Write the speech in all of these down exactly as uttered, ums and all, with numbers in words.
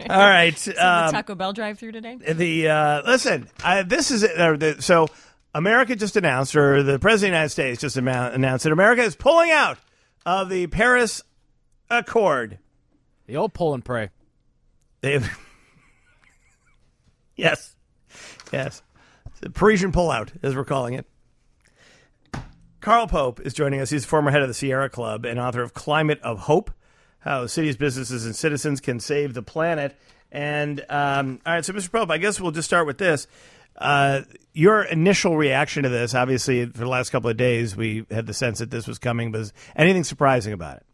All right. See um, the Taco Bell drive-through today? The uh, listen, I, this is uh, the, so America just announced, or the President of the United States just amou- announced that America is pulling out of the Paris Accord. The old pull and pray. They've yes, yes, the Parisian pullout, as we're calling it. Carl Pope is joining us. He's former head of the Sierra Club and author of Climate of Hope: How Cities, Businesses, and Citizens Can Save the Planet. And um, all right, so Mister Pope, I guess we'll just start with this. Uh, your initial reaction to this, obviously, for the last couple of days, we had the sense that this was coming. Was anything surprising about it?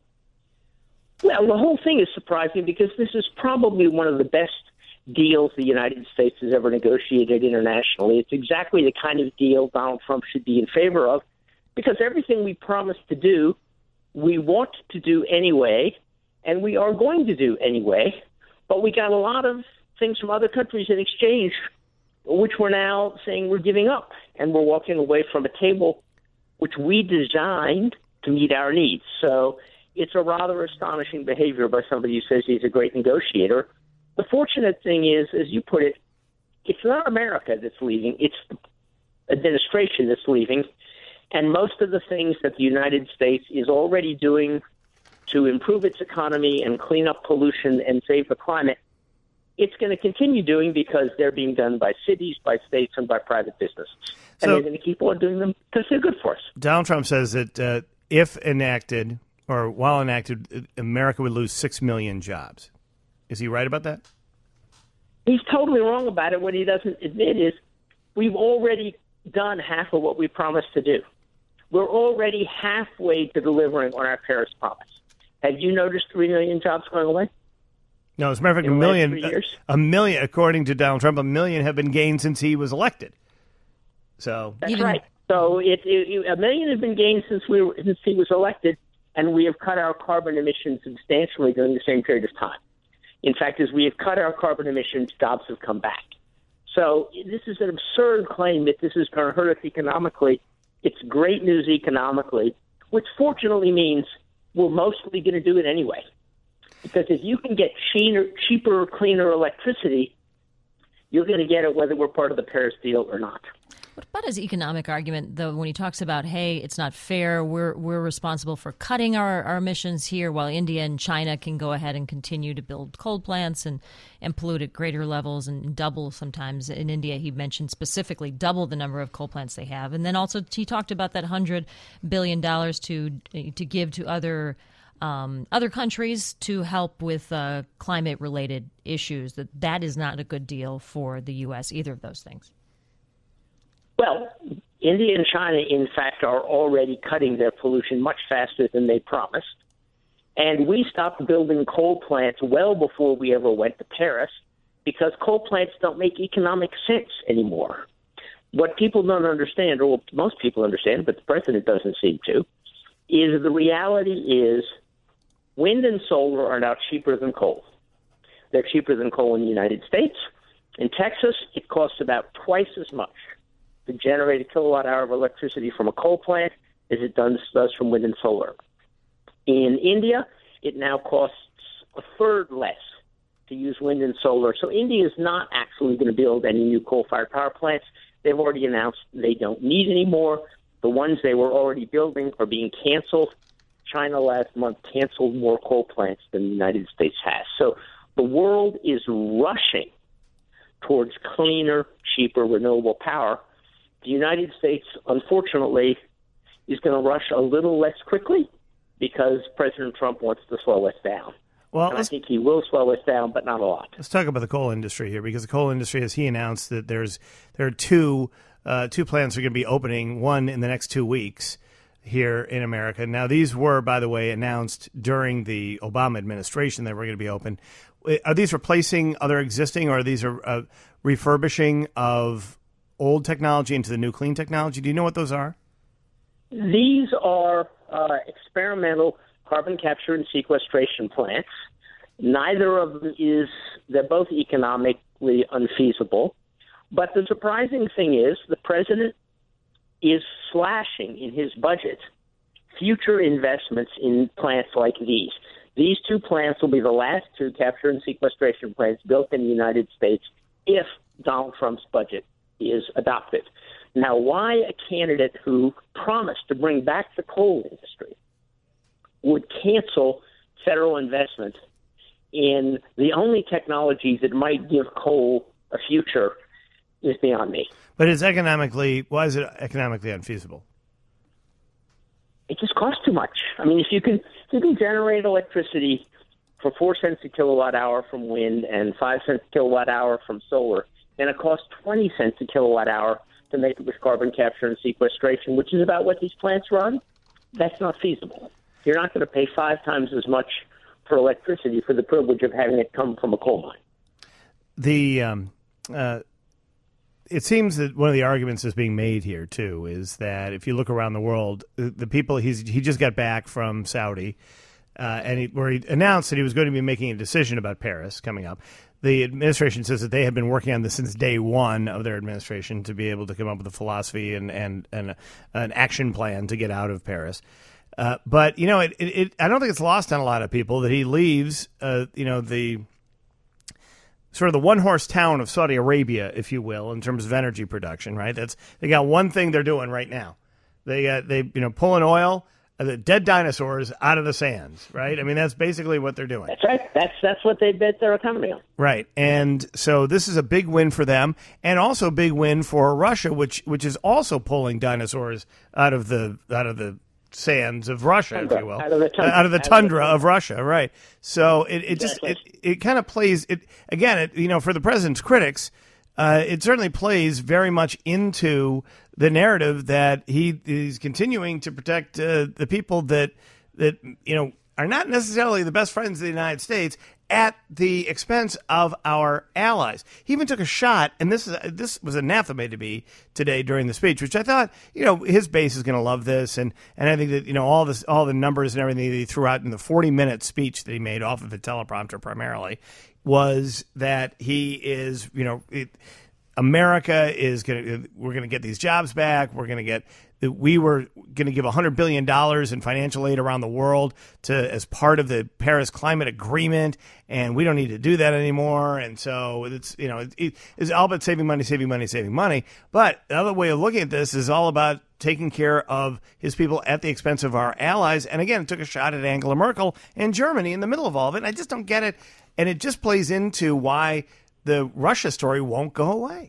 Well, the whole thing is surprising because this is probably one of the best deals the United States has ever negotiated internationally. It's exactly the kind of deal Donald Trump should be in favor of, because everything we promised to do, we want to do anyway, and we are going to do anyway. But we got a lot of things from other countries in exchange, which we're now saying we're giving up, and we're walking away from a table which we designed to meet our needs. So it's a rather astonishing behavior by somebody who says he's a great negotiator. The fortunate thing is, as you put it, it's not America that's leaving, it's the administration that's leaving. And most of the things that the United States is already doing to improve its economy and clean up pollution and save the climate, it's going to continue doing because they're being done by cities, by states, and by private businesses. And So- they're going to keep on doing them because they're good for us. Donald Trump says that uh, if enacted, or while enacted, America would lose six million jobs. Is he right about that? He's totally wrong about it. What he doesn't admit is we've already done half of what we promised to do. We're already halfway to delivering on our Paris promise. Have you noticed three million jobs going away? No, as a matter of fact, a In the last million, three years? a million, according to Donald Trump, a million have been gained since he was elected. So That's Even- right. So it, it, a million has been gained since we were, since he was elected, and we have cut our carbon emissions substantially during the same period of time. In fact, as we have cut our carbon emissions, jobs have come back. So this is an absurd claim that this is going to hurt us economically. It's great news economically, which fortunately means we're mostly going to do it anyway. Because if you can get cheaper, cheaper, cleaner electricity, you're going to get it whether we're part of the Paris deal or not. What about his economic argument, though, when he talks about, hey, it's not fair, we're we're responsible for cutting our, our emissions here while India and China can go ahead and continue to build coal plants and, and pollute at greater levels and double sometimes. In India, he mentioned specifically double the number of coal plants they have. And then also he talked about that one hundred billion dollars to to give to other um, other countries to help with uh, climate-related issues, that that is not a good deal for the U S, either of those things. Well, India and China, in fact, are already cutting their pollution much faster than they promised. And we stopped building coal plants well before we ever went to Paris because coal plants don't make economic sense anymore. What people don't understand, or most people understand, but the president doesn't seem to, is the reality is wind and solar are now cheaper than coal. They're cheaper than coal in the United States. In Texas, it costs about twice as much to generate a kilowatt hour of electricity from a coal plant as it does, does from wind and solar. In India, it now costs a third less to use wind and solar. So India is not actually going to build any new coal-fired power plants. They've already announced they don't need any more. The ones they were already building are being canceled. China last month canceled more coal plants than the United States has. So the world is rushing towards cleaner, cheaper, renewable power. The United States, unfortunately, is going to rush a little less quickly because President Trump wants to slow us down. Well, and I let's, think he will slow us down, but not a lot. let's talk about the coal industry here, because the coal industry, as he announced, that there's there are two uh, two plants are going to be opening, one in the next two weeks here in America. Now, these were, by the way, announced during the Obama administration that were going to be open. Are these replacing other existing, or are these are uh, refurbishing of old technology into the new clean technology? Do you know what those are? These are uh, experimental carbon capture and sequestration plants. Neither of them is, they're both economically unfeasible. But the surprising thing is the president is slashing in his budget future investments in plants like these. These two plants will be the last two capture and sequestration plants built in the United States if Donald Trump's budget is adopted. Now, why a candidate who promised to bring back the coal industry would cancel federal investment in the only technologies that might give coal a future is beyond me. But it's economically, why is it economically unfeasible? It just costs too much. I mean, if you can, if you can generate electricity for four cents a kilowatt hour from wind and five cents a kilowatt hour from solar, then it costs twenty cents a kilowatt hour to make it with carbon capture and sequestration, which is about what these plants run. That's not feasible. You're not going to pay five times as much for electricity for the privilege of having it come from a coal mine. The um, uh, it seems that one of the arguments that's being made here too is that if you look around the world, the, the people he's he just got back from Saudi, uh, and he, where he announced that he was going to be making a decision about Paris coming up. The administration says that they have been working on this since day one of their administration to be able to come up with a philosophy and and, and an action plan to get out of Paris. Uh, but, you know, it, it, it, I don't think it's lost on a lot of people that he leaves, uh, you know, the sort of the one-horse town of Saudi Arabia, if you will, in terms of energy production, right? That's they got one thing they're doing right now. They got, they, you know, pulling oil, uh, the dead dinosaurs out of the sands, right? I mean, that's basically what they're doing. That's right. That's, that's what they bet their economy on. Right. And so this is a big win for them and also a big win for Russia, which which is also pulling dinosaurs out of the out of the sands of Russia, tundra, if you will, out of the tundra, uh, out of the out tundra of, the of Russia, right? So it, it exactly. just it, it kind of plays it again. It, you know, for the president's critics, uh, it certainly plays very much into the narrative that he is continuing to protect uh, the people that that you know are not necessarily the best friends of the United States at the expense of our allies. He even took a shot, and this is this was anathema to me today during the speech, which I thought, you know, his base is going to love this, and, and I think that, you know, all this, all the numbers and everything that he threw out in the forty-minute speech that he made off of the teleprompter primarily was that he is, you know, it, America is going to, we're going to get these jobs back. We're going to get, we were going to give one hundred billion dollars in financial aid around the world to as part of the Paris Climate Agreement, and we don't need to do that anymore. And so it's, you know, it, it's all about saving money, saving money, saving money. But the other way of looking at this is all about taking care of his people at the expense of our allies. And again, it took a shot at Angela Merkel and Germany in the middle of all of it. And I just don't get it. And it just plays into why the Russia story won't go away.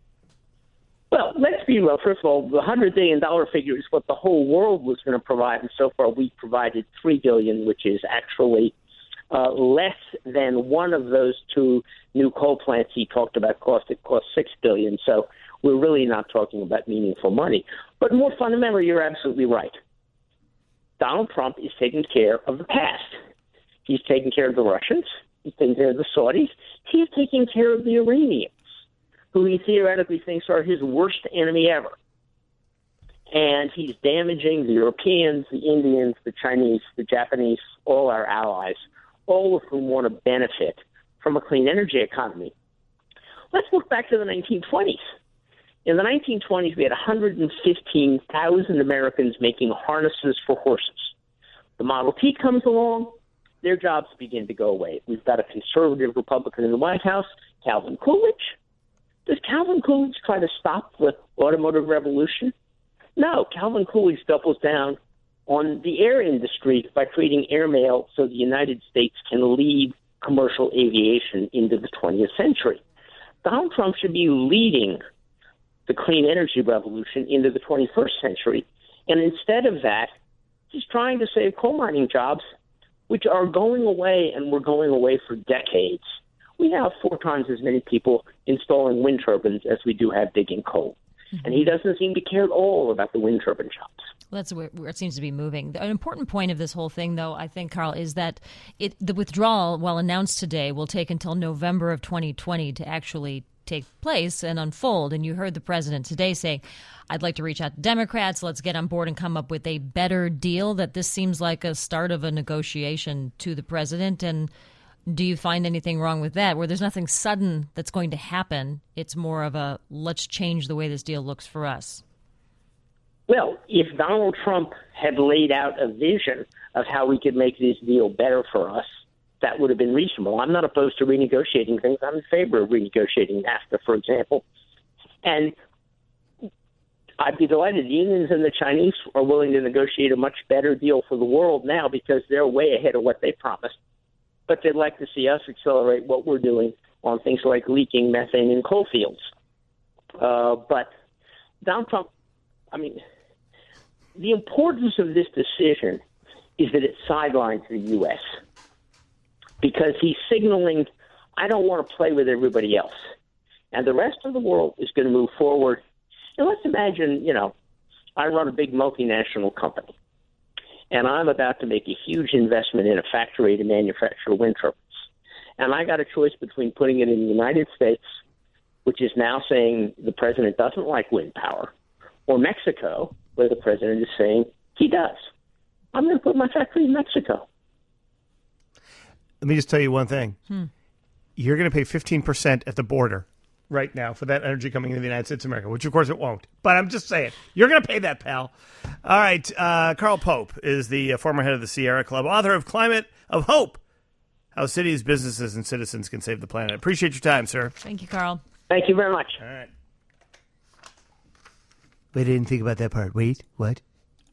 Well, let's be real. First of all, the one hundred billion dollars figure is what the whole world was going to provide, and so far we've provided three billion dollars, which is actually uh, less than one of those two new coal plants he talked about cost. It cost six billion dollars, so we're really not talking about meaningful money. But more fundamentally, you're absolutely right. Donald Trump is taking care of the past. He's taking care of the Russians. He's taking care of the Saudis. He's taking care of the Iranians, who he theoretically thinks are his worst enemy ever. And he's damaging the Europeans, the Indians, the Chinese, the Japanese, all our allies, all of whom want to benefit from a clean energy economy. Let's look back to the nineteen twenties. In the nineteen twenties, we had one hundred fifteen thousand Americans making harnesses for horses. The Model T comes along, their jobs begin to go away. We've got a conservative Republican in the White House, Calvin Coolidge. Does Calvin Coolidge try to stop the automotive revolution? No, Calvin Coolidge doubles down on the air industry by creating airmail so the United States can lead commercial aviation into the twentieth century. Donald Trump should be leading the clean energy revolution into the twenty-first century. And instead of that, he's trying to save coal mining jobs, which are going away, and were going away for decades. We now have four times as many people installing wind turbines as we do have digging coal. Mm-hmm. And he doesn't seem to care at all about the wind turbine jobs. Well, that's where, where it seems to be moving. An important point of this whole thing, though, I think, Carl, is that it, the withdrawal, while announced today, will take until November of twenty twenty to actually take place and unfold. And you heard the president today saying, I'd like to reach out to Democrats. Let's get on board and come up with a better deal. That this seems like a start of a negotiation to the president. And do you find anything wrong with that, where there's nothing sudden that's going to happen? It's more of a let's change the way this deal looks for us. Well, if Donald Trump had laid out a vision of how we could make this deal better for us, that would have been reasonable. I'm not opposed to renegotiating things. I'm in favor of renegotiating NAFTA, for example. And I'd be delighted. The Indians and the Chinese are willing to negotiate a much better deal for the world now because they're way ahead of what they promised. But they'd like to see us accelerate what we're doing on things like leaking methane in coal fields. Uh, but Donald Trump, I mean, the importance of this decision is that it sidelines the U S because he's signaling, I don't want to play with everybody else. And the rest of the world is going to move forward. And let's imagine, you know, I run a big multinational company, and I'm about to make a huge investment in a factory to manufacture wind turbines. And I got a choice between putting it in the United States, which is now saying the president doesn't like wind power, or Mexico, where the president is saying he does. I'm going to put my factory in Mexico. Let me just tell you one thing. Hmm. You're going to pay fifteen percent at the border right now for that energy coming into the United States of America, which, of course, it won't. But I'm just saying, you're going to pay that, pal. All right. Uh, Carl Pope is the uh, former head of the Sierra Club, author of Climate of Hope, How Cities, Businesses, and Citizens Can Save the Planet. Appreciate your time, sir. Thank you, Carl. Thank you very much. All right. Wait, I didn't think about that part. Wait, what?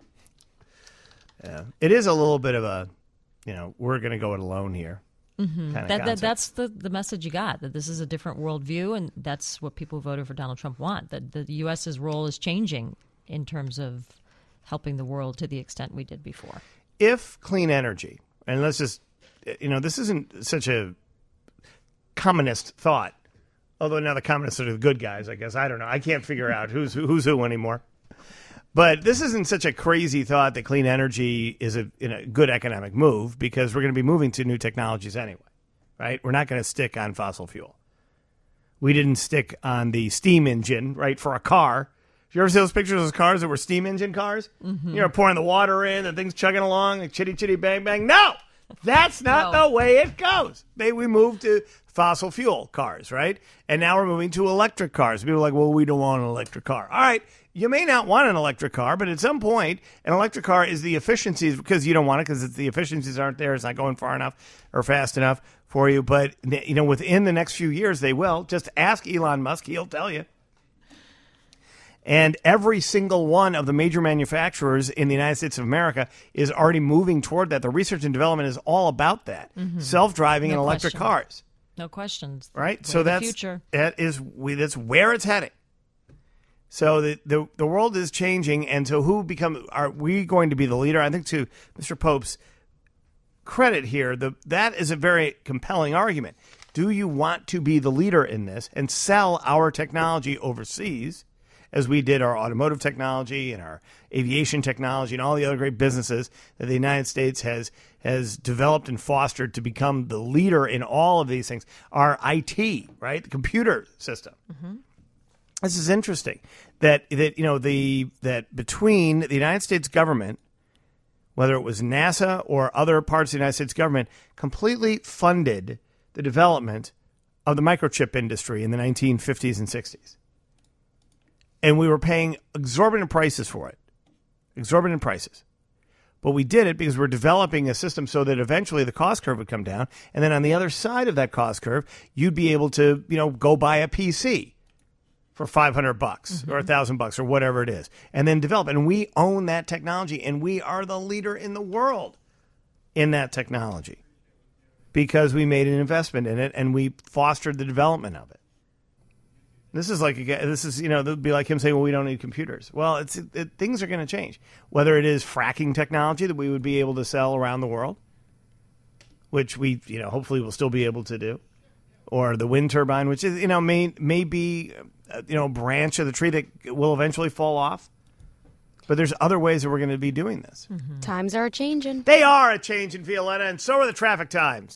Yeah. It is a little bit of a, you know, we're going to go it alone here. Mm-hmm. Kind of that, that, that's the, the message you got, that this is a different worldview, and that's what people who voted for Donald Trump want, that the U S's role is changing in terms of helping the world to the extent we did before. If clean energy, and let's just, you know, this isn't such a communist thought, although now the communists are the good guys, I guess. I don't know. I can't figure out who's who's who anymore. But this isn't such a crazy thought that clean energy is a, in a good economic move, because we're going to be moving to new technologies anyway, right? We're not going to stick on fossil fuel. We didn't stick on the steam engine, right, for a car. Did you ever see those pictures of those cars that were steam engine cars? Mm-hmm. You know, pouring the water in, the thing's chugging along, like chitty, chitty, bang, bang. No! That's not no. the way it goes. They, we moved to fossil fuel cars, right? And now we're moving to electric cars. People are like, well, we don't want an electric car. All right, you may not want an electric car, but at some point, an electric car is the efficiencies, because you don't want it because the efficiencies aren't there. It's not going far enough or fast enough for you. But, you know, within the next few years, they will. Just ask Elon Musk. He'll tell you. And every single one of the major manufacturers in the United States of America is already moving toward that. The research and development is all about that. Mm-hmm. Self-driving no and electric question. cars. No questions. Right? Way So that's, future. that is, we, that's where it's heading. So the, the the world is changing, and so who become are we going to be the leader? I think to Mister Pope's credit here, the that is a very compelling argument. Do you want to be the leader in this and sell our technology overseas, as we did our automotive technology and our aviation technology and all the other great businesses that the United States has has developed and fostered to become the leader in all of these things? Our I T, right, the computer system. Mm-hmm. This is interesting that that you know the that between the United States government, whether it was NASA or other parts of the United States government, completely funded the development of the microchip industry in the nineteen fifties and sixties. And we were paying exorbitant prices for it, exorbitant prices. But we did it because we're developing a system so that eventually the cost curve would come down. And then on the other side of that cost curve, you'd be able to, you know, go buy a P C for five hundred bucks mm-hmm. or one thousand bucks or whatever it is, and then develop. And we own that technology, and we are the leader in the world in that technology because we made an investment in it and we fostered the development of it. This is like, this is, you know, it'd be like him saying, well, we don't need computers. Well, it's it, it, things are going to change. Whether it is fracking technology that we would be able to sell around the world, which we, you know, hopefully will still be able to do, or the wind turbine, which is, you know, may, may be, uh, you know, a branch of the tree that will eventually fall off. But there's other ways that we're going to be doing this. Mm-hmm. Times are changing. They are a changing, Violetta, and so are the traffic times.